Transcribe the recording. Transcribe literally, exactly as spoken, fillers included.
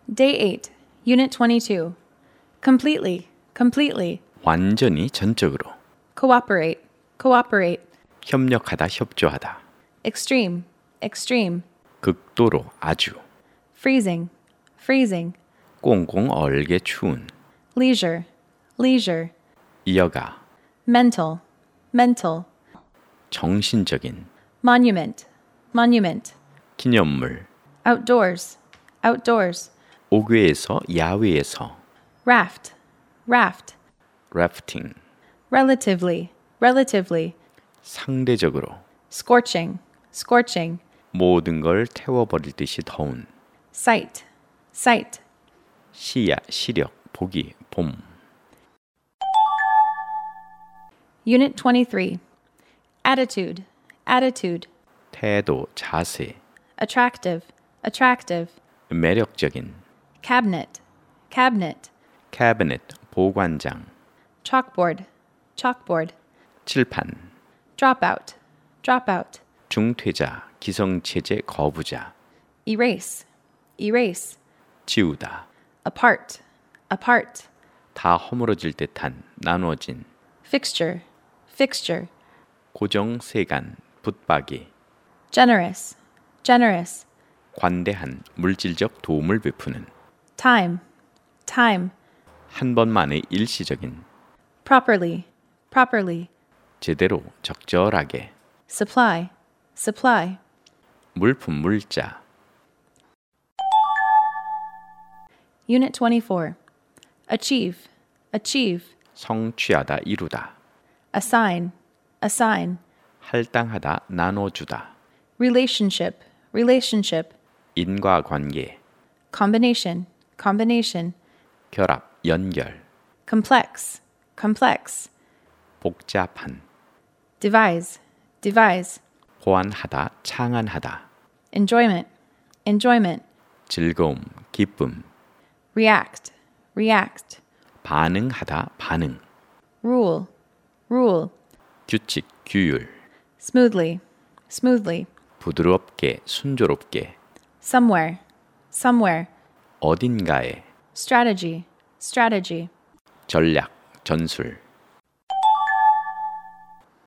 Day eight, Unit twenty-two. Completely, completely. 완전히 전적으로. Cooperate, cooperate. 협력하다, 협조하다. Extreme, extreme. 극도로, 아주. Freezing, freezing. 꽁꽁 얼게 추운. Leisure, leisure. 이어가. Mental, mental. 정신적인. Monument, monument. 기념물. Outdoors, outdoors. 옥외에서, 야외에서. Raft, raft. 래프팅. Relatively, relatively. 상대적으로. Scorching, scorching. 모든 걸 태워버리듯이 더운. Sight, sight. 시야, 시력, 보기, 봄. Unit twenty-three. Attitude, attitude. 태도, 자세. Attractive, attractive. 매력적인. Cabinet, cabinet. 캐비넷, 보관장. Chalkboard, chalkboard. 칠판. Dropout, dropout. 중퇴자, 기성체제 거부자. Erase, erase. 지우다. Apart, apart. 다 허물어질 듯한, 나눠진. Fixture, fixture. 고정, 세간, 붙박이. Generous, generous. 관대한, 물질적 도움을 베푸는. Time, time. 한 번만의 일시적인. Properly, properly. 제대로, 적절하게. Supply, supply. 물품, 물자. Unit twenty-four. Achieve, achieve. 성취하다, 이루다. Assign, assign. 할당하다, 나눠주다. Relationship, relationship. 인과관계. Combination, combination. 결합, 연결. Complex, complex. 복잡한. Devise, devise. 호환하다, 창안하다. Enjoyment, enjoyment. 즐거움, 기쁨. React, react. 반응하다, 반응. Rule, rule. 규칙, 규율. Smoothly, smoothly. 부드럽게, 순조롭게. Somewhere, somewhere. 어딘가에. Strategy, strategy. 전략, 전술.